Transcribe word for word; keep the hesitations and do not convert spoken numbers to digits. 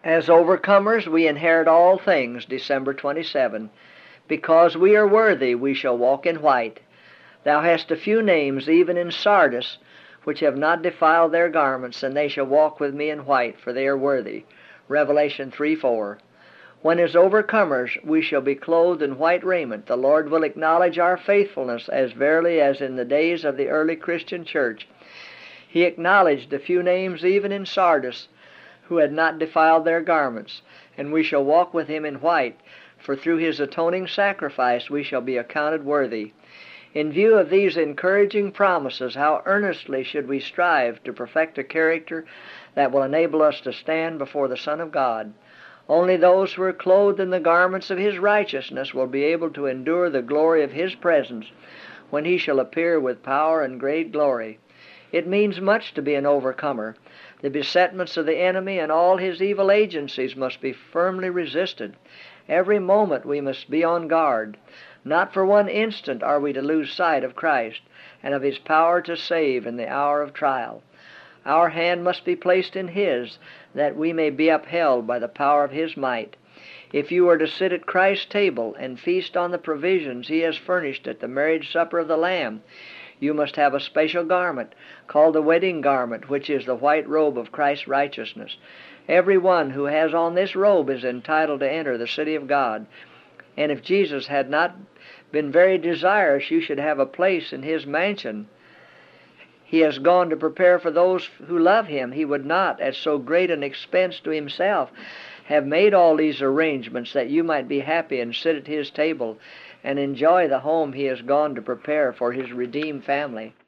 As overcomers we inherit all things, December twenty-seventh. Because we are worthy, we shall walk in white. Thou hast a few names, even in Sardis, which have not defiled their garments, and they shall walk with me in white, for they are worthy. Revelation three four. When as overcomers we shall be clothed in white raiment, the Lord will acknowledge our faithfulness as verily as in the days of the early Christian church. He acknowledged a few names even in Sardis who had not defiled their garments, and we shall walk with him in white, for through his atoning sacrifice we shall be accounted worthy. In view of these encouraging promises, how earnestly should we strive to perfect a character that will enable us to stand before the Son of God. Only those who are clothed in the garments of his righteousness will be able to endure the glory of his presence when he shall appear with power and great glory. It means much to be an overcomer. The besetments of the enemy and all his evil agencies must be firmly resisted. Every moment we must be on guard. Not for one instant are we to lose sight of Christ and of his power to save in the hour of trial. Our hand must be placed in his, that we may be upheld by the power of his might. If you are to sit at Christ's table and feast on the provisions he has furnished at the marriage supper of the Lamb, you must have a special garment, called the wedding garment, which is the white robe of Christ's righteousness. Every one who has on this robe is entitled to enter the city of God. And if Jesus had not been very desirous you should have a place in his mansion, he has gone to prepare for those who love him. He would not, at so great an expense to himself, have made all these arrangements that you might be happy and sit at his table and enjoy the home he has gone to prepare for his redeemed family.